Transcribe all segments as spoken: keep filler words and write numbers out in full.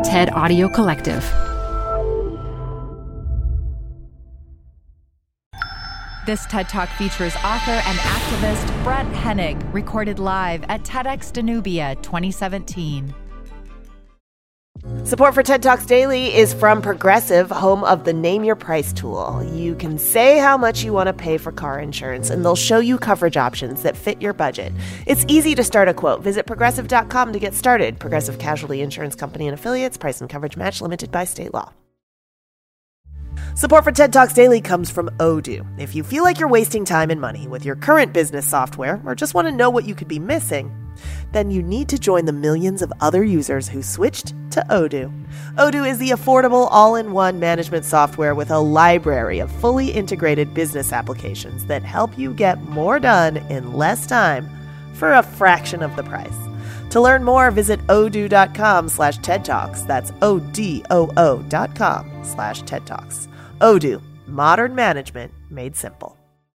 TED Audio Collective. This TED Talk features author and activist Brett Hennig, recorded live at TEDx Danubia twenty seventeen. Support for TED Talks Daily is from Progressive, home of the Name Your Price tool. You can say how much you want to pay for car insurance, and they'll show you coverage options that fit your budget. It's easy to start a quote. Visit progressive dot com to get started. Progressive Casualty Insurance Company and Affiliates. Price and coverage match limited by state law. Support for TED Talks Daily comes from Odoo. If you feel like you're wasting time and money with your current business software, or just want to know what you could be missing, then you need to join the millions of other users who switched to Odoo. Odoo is the affordable all-in-one management software with a library of fully integrated business applications that help you get more done in less time for a fraction of the price. To learn more, visit odoo.com slash TED Talks. That's O-D-O-O dot com slash TED Talks. Odoo, modern management made simple.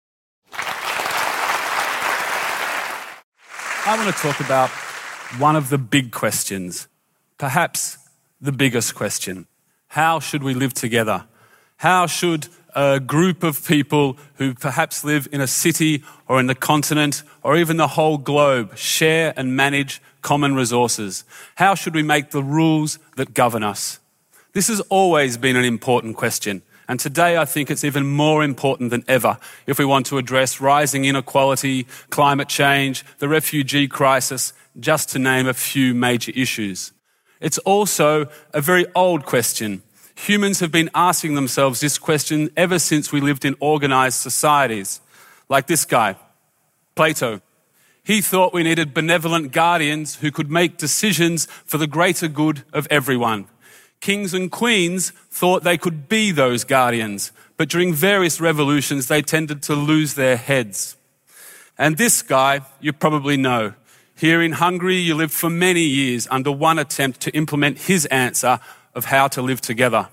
I want to talk about one of the big questions, perhaps the biggest question. How should we live together? How should a group of people who perhaps live in a city or in the continent or even the whole globe share and manage common resources? How should we make the rules that govern us? This has always been an important question. And today I think it's even more important than ever if we want to address rising inequality, climate change, the refugee crisis, just to name a few major issues. It's also a very old question. Humans have been asking themselves this question ever since we lived in organized societies. Like this guy, Plato. He thought we needed benevolent guardians who could make decisions for the greater good of everyone. Kings and queens thought they could be those guardians, but during various revolutions, they tended to lose their heads. And this guy, you probably know. Here in Hungary, you lived for many years under one attempt to implement his answer of how to live together.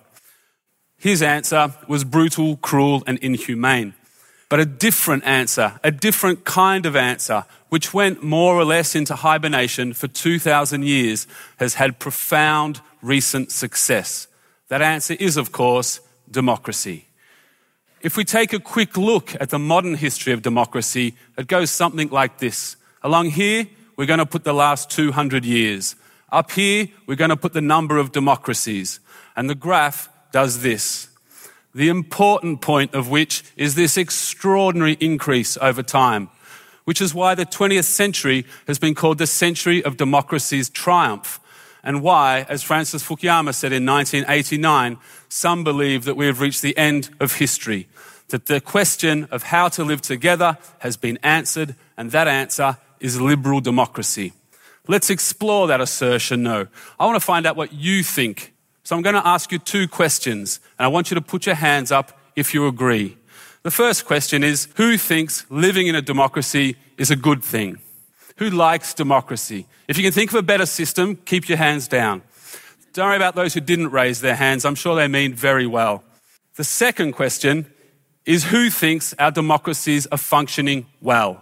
His answer was brutal, cruel, and inhumane. But a different answer, a different kind of answer, which went more or less into hibernation for two thousand years, has had profound recent success. That answer is, of course, democracy. If we take a quick look at the modern history of democracy, it goes something like this. Along here, we're going to put the last two hundred years. Up here, we're going to put the number of democracies. And the graph does this. The important point of which is this extraordinary increase over time, which is why the twentieth century has been called the century of democracy's triumph, and why, as Francis Fukuyama said in nineteen eighty-nine, some believe that we have reached the end of history, that the question of how to live together has been answered, and that answer is liberal democracy. Let's explore that assertion now. I want to find out what you think. So I'm going to ask you two questions, and I want you to put your hands up if you agree. The first question is, who thinks living in a democracy is a good thing? Who likes democracy? If you can think of a better system, keep your hands down. Don't worry about those who didn't raise their hands. I'm sure they mean very well. The second question is, who thinks our democracies are functioning well?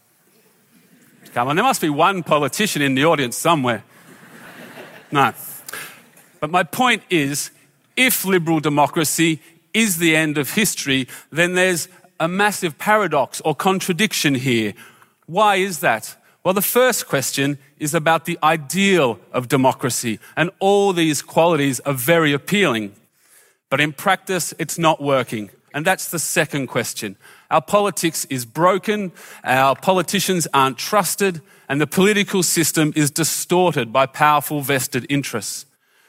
Come on, there must be one politician in the audience somewhere. No. But my point is, if liberal democracy is the end of history, then there's a massive paradox or contradiction here. Why is that? Well, the first question is about the ideal of democracy, and all these qualities are very appealing. But in practice, it's not working. And that's the second question. Our politics is broken, our politicians aren't trusted, and the political system is distorted by powerful vested interests.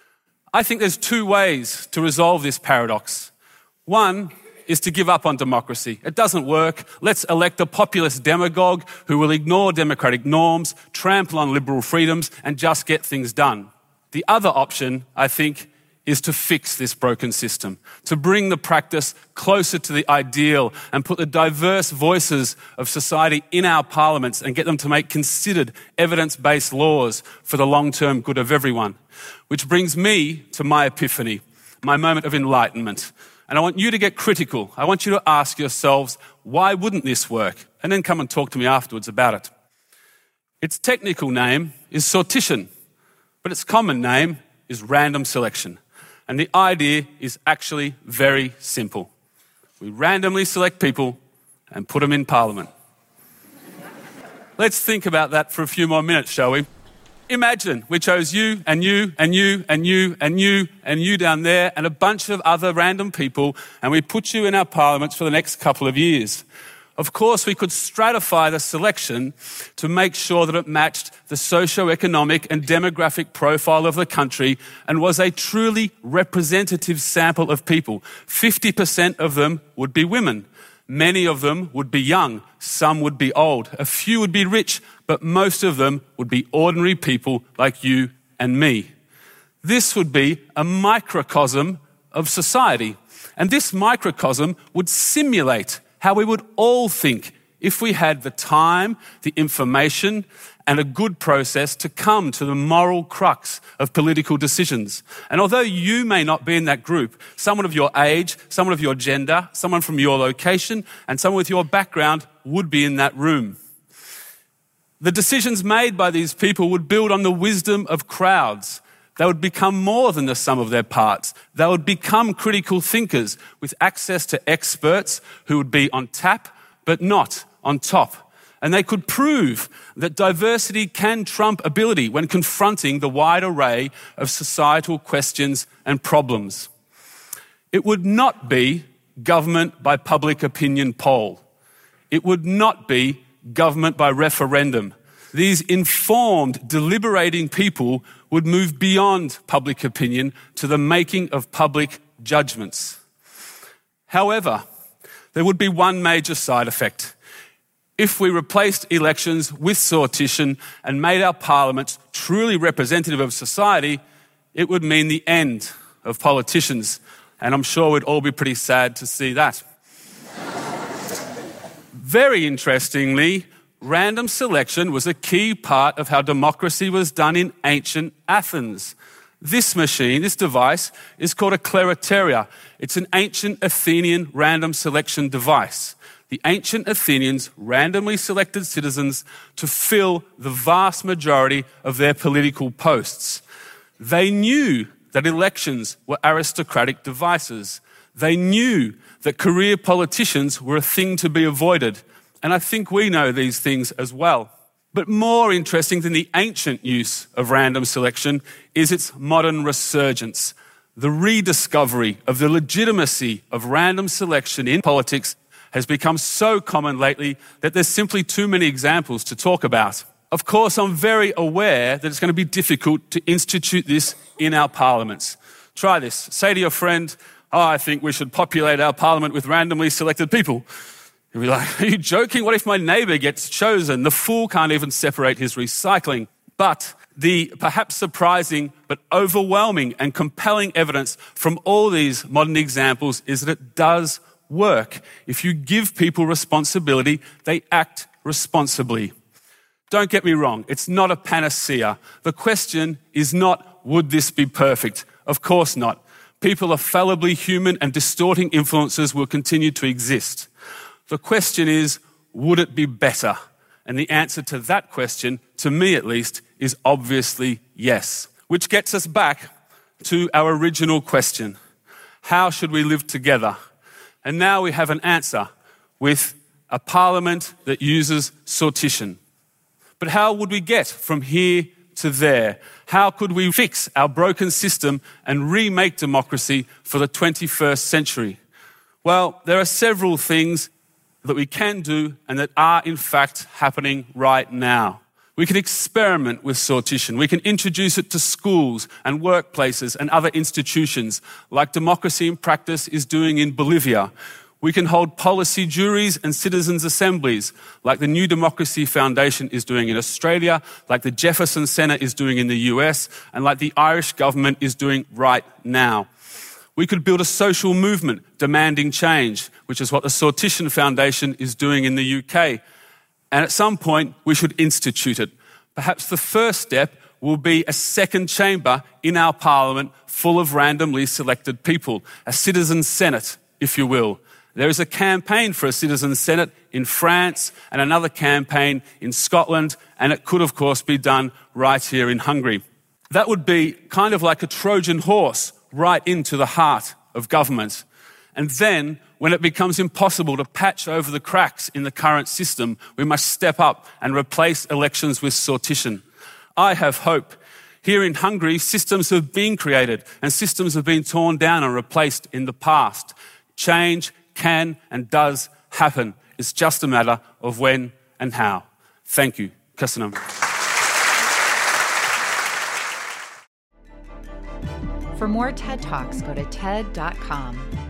I think there's two ways to resolve this paradox. One is to give up on democracy. It doesn't work. Let's elect a populist demagogue who will ignore democratic norms, trample on liberal freedoms, and just get things done. The other option, I think, is to fix this broken system, to bring the practice closer to the ideal and put the diverse voices of society in our parliaments and get them to make considered evidence-based laws for the long-term good of everyone. Which brings me to my epiphany, my moment of enlightenment. And I want you to get critical. I want you to ask yourselves, why wouldn't this work? And then come and talk to me afterwards about it. Its technical name is sortition, but its common name is random selection. And the idea is actually very simple. We randomly select people and put them in Parliament. Let's think about that for a few more minutes, shall we? Imagine we chose you and you and you and you and you and you down there and a bunch of other random people, and we put you in our parliaments for the next couple of years. Of course, we could stratify the selection to make sure that it matched the socio-economic and demographic profile of the country and was a truly representative sample of people. fifty percent of them would be women. Many of them would be young, some would be old, a few would be rich, but most of them would be ordinary people like you and me. This would be a microcosm of society, and this microcosm would simulate how we would all think if we had the time, the information, and a good process to come to the moral crux of political decisions. And although you may not be in that group, someone of your age, someone of your gender, someone from your location, and someone with your background would be in that room. The decisions made by these people would build on the wisdom of crowds. They would become more than the sum of their parts. They would become critical thinkers with access to experts who would be on tap, but not on top. And they could prove that diversity can trump ability when confronting the wide array of societal questions and problems. It would not be government by public opinion poll. It would not be government by referendum. These informed, deliberating people would move beyond public opinion to the making of public judgments. However, there would be one major side effect. If we replaced elections with sortition and made our parliaments truly representative of society, it would mean the end of politicians. And I'm sure we'd all be pretty sad to see that. Very interestingly, random selection was a key part of how democracy was done in ancient Athens. This machine, this device, is called a kleroteria. It's an ancient Athenian random selection device. The ancient Athenians randomly selected citizens to fill the vast majority of their political posts. They knew that elections were aristocratic devices. They knew that career politicians were a thing to be avoided. And I think we know these things as well. But more interesting than the ancient use of random selection is its modern resurgence. The rediscovery of the legitimacy of random selection in politics has become so common lately that there's simply too many examples to talk about. Of course, I'm very aware that it's going to be difficult to institute this in our parliaments. Try this. Say to your friend, oh, I think we should populate our parliament with randomly selected people. You'll be like, are you joking? What if my neighbour gets chosen? The fool can't even separate his recycling. But the perhaps surprising but overwhelming and compelling evidence from all these modern examples is that it does work. If you give people responsibility, they act responsibly. Don't get me wrong, it's not a panacea. The question is not, would this be perfect? Of course not. People are fallibly human and distorting influences will continue to exist. The question is, would it be better? And the answer to that question, to me at least, is obviously yes. Which gets us back to our original question. How should we live together? And now we have an answer with a parliament that uses sortition. But how would we get from here to there? How could we fix our broken system and remake democracy for the twenty-first century? Well, there are several things that we can do and that are in fact happening right now. We can experiment with sortition. We can introduce it to schools and workplaces and other institutions, like Democracy in Practice is doing in Bolivia. We can hold policy juries and citizens' assemblies, like the New Democracy Foundation is doing in Australia, like the Jefferson Centre is doing in the U S, and like the Irish government is doing right now. We could build a social movement demanding change, which is what the Sortition Foundation is doing in the U K. And at some point, we should institute it. Perhaps the first step will be a second chamber in our parliament full of randomly selected people, a citizen senate, if you will. There is a campaign for a citizen senate in France and another campaign in Scotland, and it could, of course, be done right here in Hungary. That would be kind of like a Trojan horse right into the heart of government. And then, when it becomes impossible to patch over the cracks in the current system, we must step up and replace elections with sortition. I have hope. Here in Hungary, systems have been created and systems have been torn down and replaced in the past. Change can and does happen. It's just a matter of when and how. Thank you. Köszönöm. For more TED Talks, go to T E D dot com.